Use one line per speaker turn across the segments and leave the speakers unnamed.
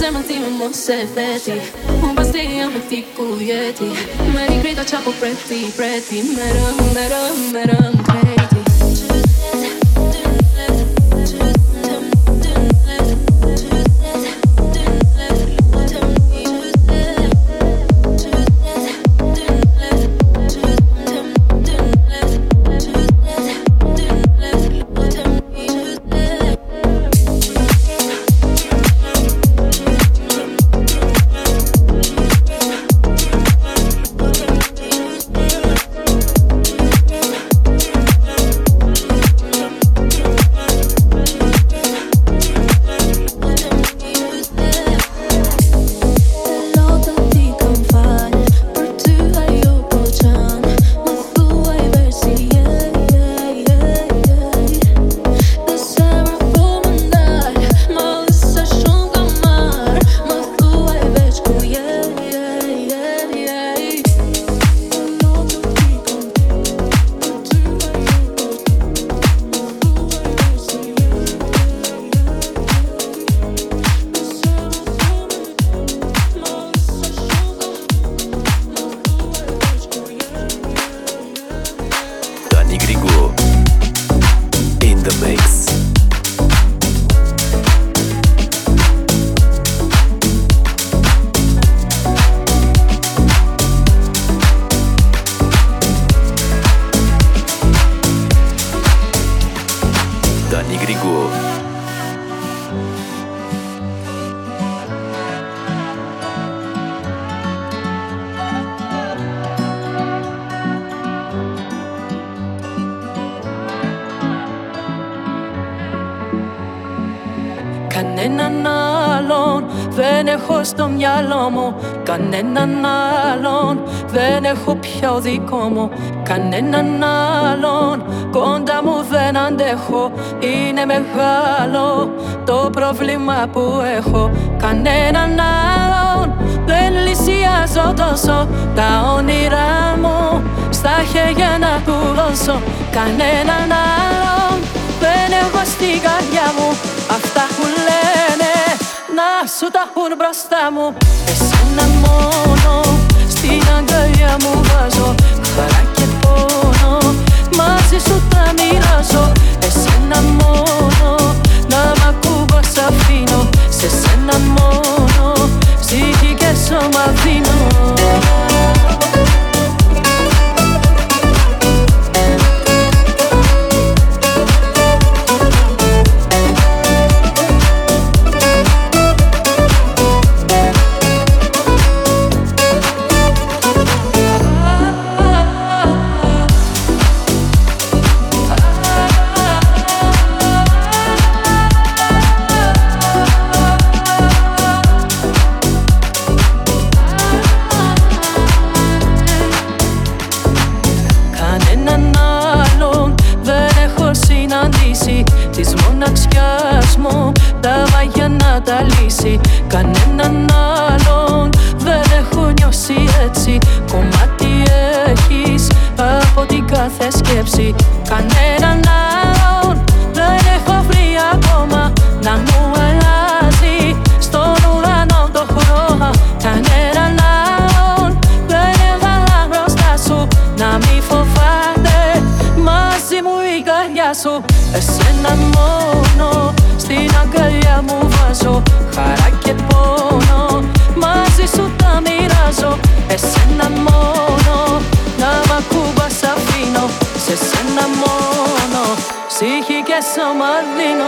mantenimo segreti. Un bastiamo ti cuieti. Me li grida ciapo pretti, pretti. Meram, meram, meram, pretti.
Κανέναν άλλον δεν έχω στο μυαλό μου. Κανέναν άλλον δεν έχω πια ο δικό μου. Κανέναν άλλον κοντά μου δεν αντέχω. Είναι μεγάλο το πρόβλημα που έχω. Κανέναν άλλον δεν λυσιάζω τόσο. Τα όνειρά μου στα χέρια να του δώσω. Κανέναν άλλον δεν έχω στην καρδιά μου. Αυτά που λένε να σου τα πουν μπροστά μου. Εσένα μόνο στην αγκαλιά μου βάζω. Χαρά και πόνο μαζί σου τα μοιράζω. Εσένα μόνο να μ' ακούγω σ' αφήνω. Σε σένα μόνο ψυχή και σώμα δίνω. Της μοναξιάς μου τα βάγια να τα λύσει. Κανέναν άλλον δεν έχω νιώσει έτσι. Κομμάτι έχεις από την κάθε σκέψη. Κανέναν άλλον δεν έχω βρει ακόμα να μου αλλάζει στον ουρανό το χρώμα. Κανέναν άλλον δεν έβαλα μπροστά σου να μη φοβάται μαζί μου η καρδιά σου. Εσένα μόνο στην αγκαλιά μου βάζω. Χαρά και πόνο μαζί σου τα μοιράζω. Εσένα μόνο να μ' ακούγω σ' αφήνω. Σε σένα μόνο ψυχή και σώμα δίνω.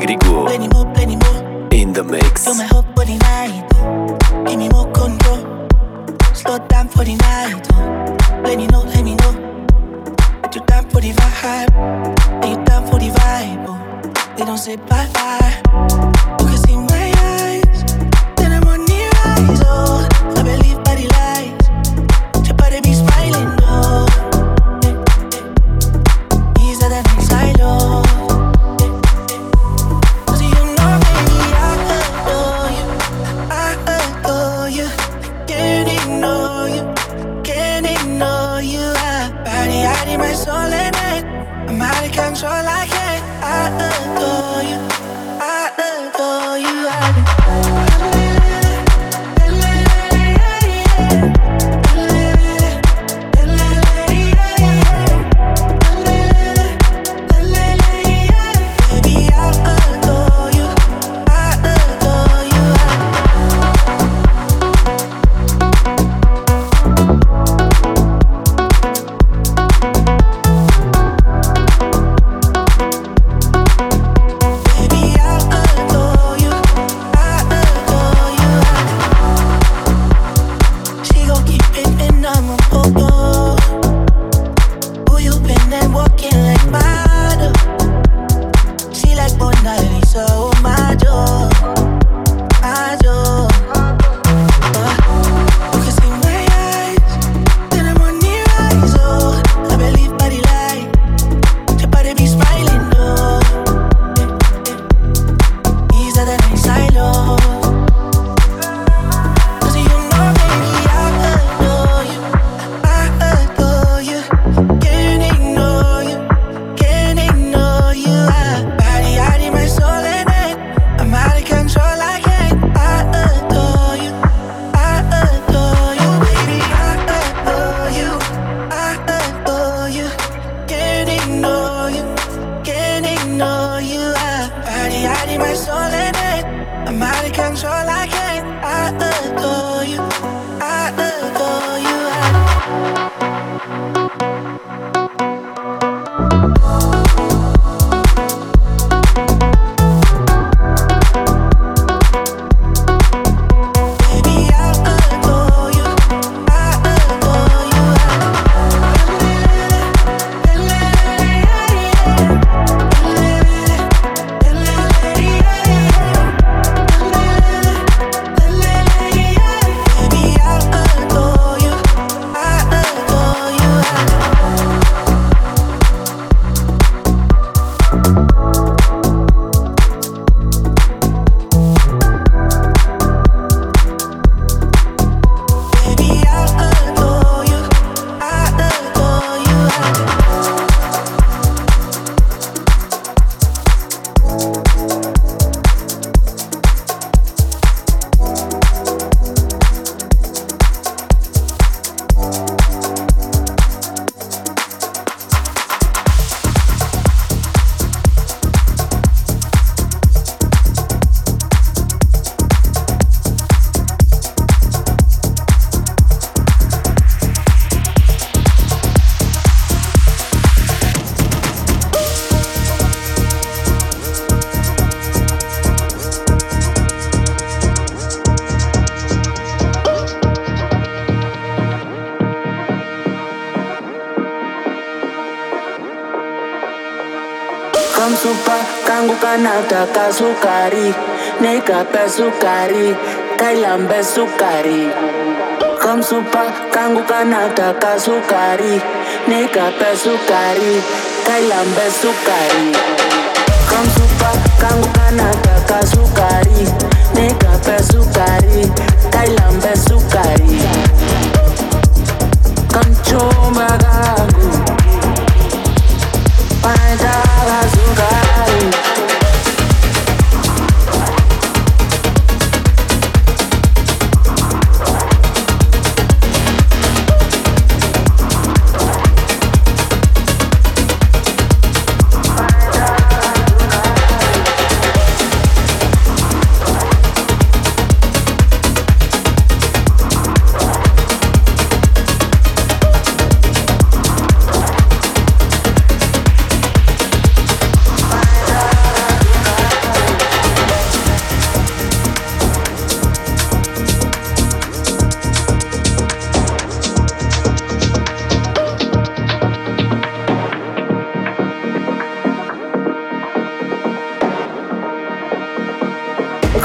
그리고
plenty more.
In the mix.
You're my hope for the night. Give me more control. Slow down for the night. Let me know. That you down for the vibe. That you down for the vibe. They don't say bye bye. You can see my eyes. Then I'm on the rise. Oh, I believe by the lights. Your body be smiling. Oh, these are the nights I love. My soul in it, I'm out of control, I can't. I adore you, I adore you.
Nataka sukari, nikape sukari, kailambe sukari. Kamsupa kangu kanataka sukari, nikape sukari, kailambe sukari. Kamsupa kangu kanataka sukari, nikape sukari, kailambe sukari. Kamchumba kangu, panataka sukari.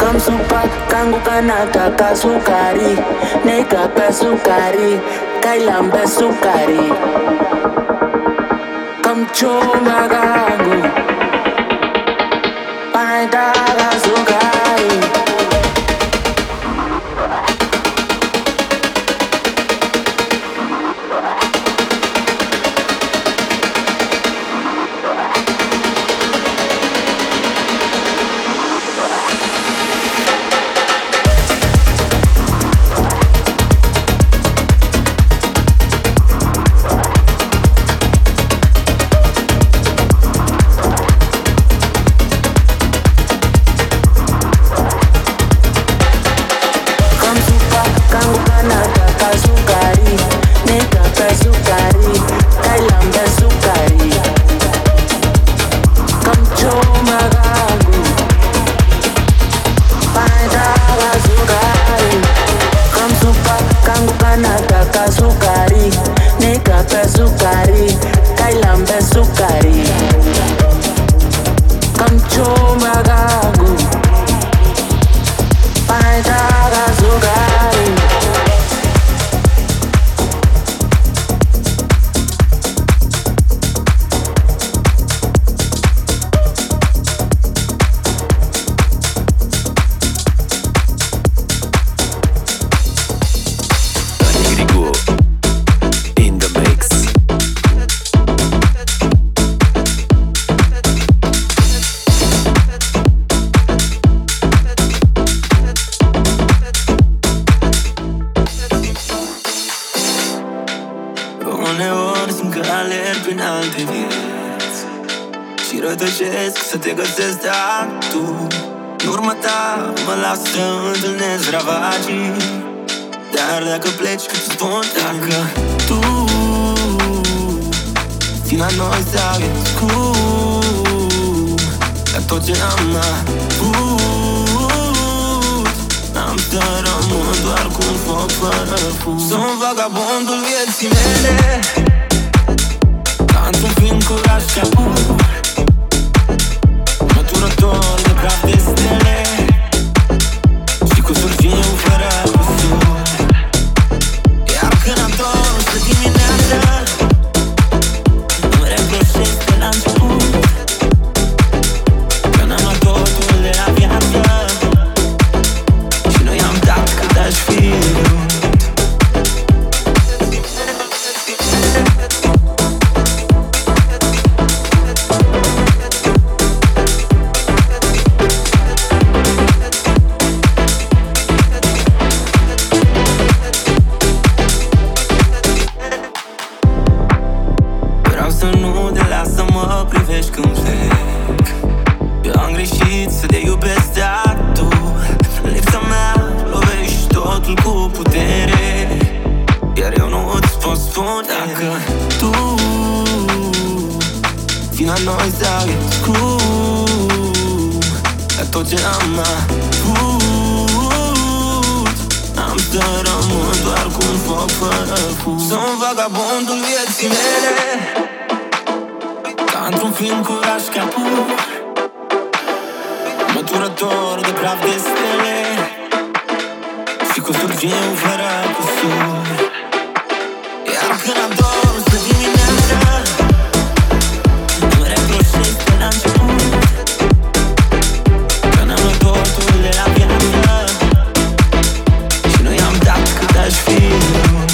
Kamsupa kangu kanataka sukari, nikape sukari, kailambe sukari. Kamchumba kangu kanataka sukari.
Să te găsesc, dar tu în urma ta mă las să întâlnesc ravagii. Dar dacă pleci, cât spun dacă tu țin la noi sau e scurt. Dar tot ce am avut am să rămân doar cu un foc fără fum. Sunt vagabondul vieții mele, ca într-un film cu raș și apur, măturător de praf de stele și cu surghiu fără cusur. Iar când am dorul spre dimineață, îmi reproșesc de la început că n-am luat totul de la viață și nu i-am dat cât aș fi vrut. Noi sau e scurt. Dar tot ce am avut am să rămân doar cu un foc fără fum. Sunt vagabondul vieții mele, ca într-un film cu raș și apur, măturător de praf de stele și cu surghiu fără cusur. Iar când am dorul spre dimineață, la început că n-am luat totul de la viață și nu i-am dat cât aș fi vrut.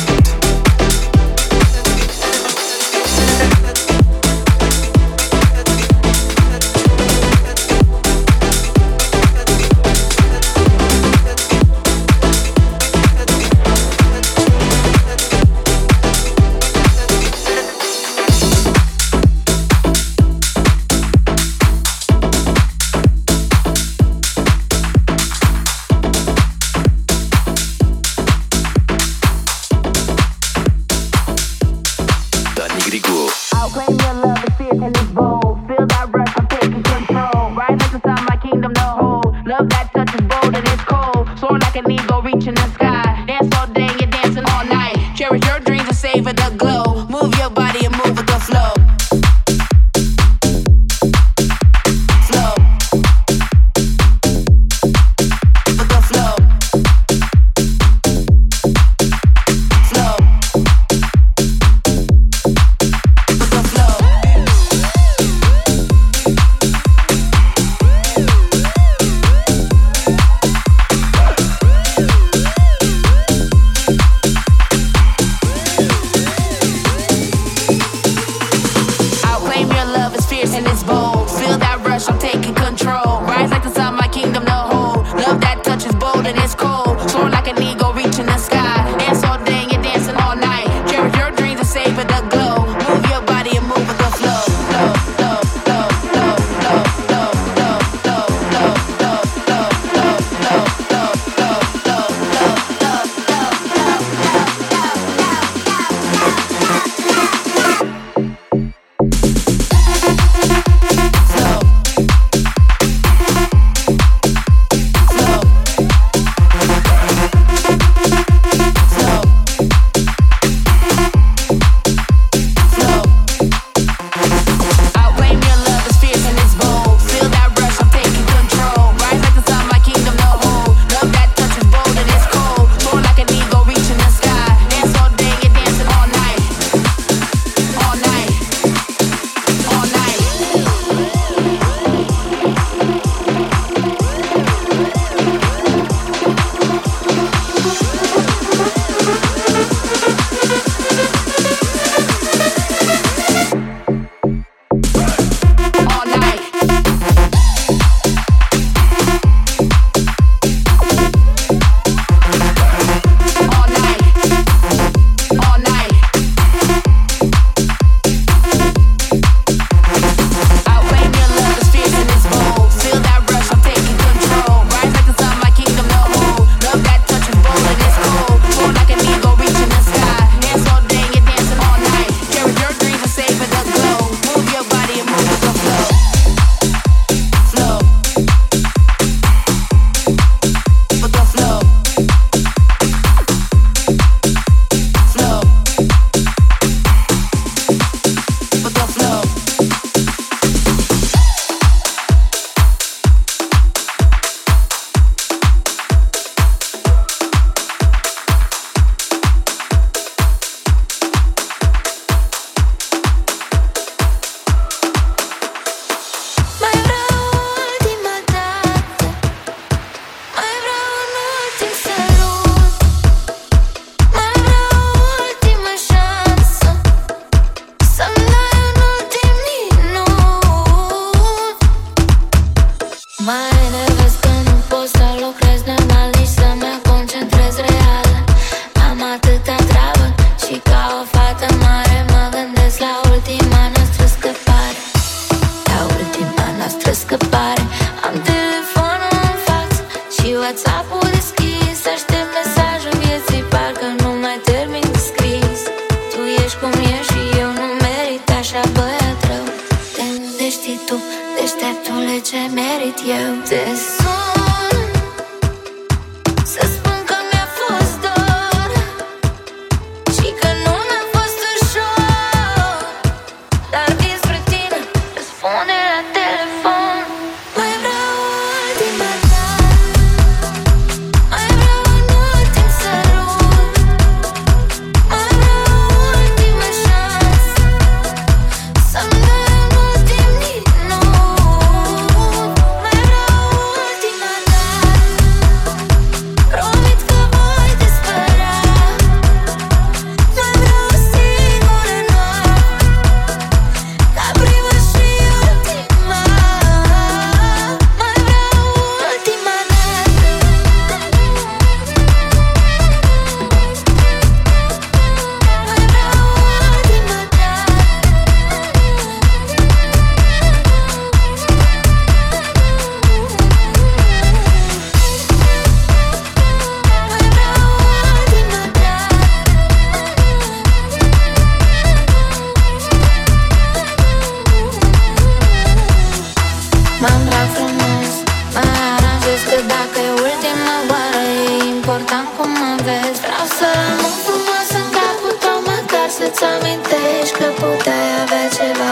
Să-ți amintești că puteai avea ceva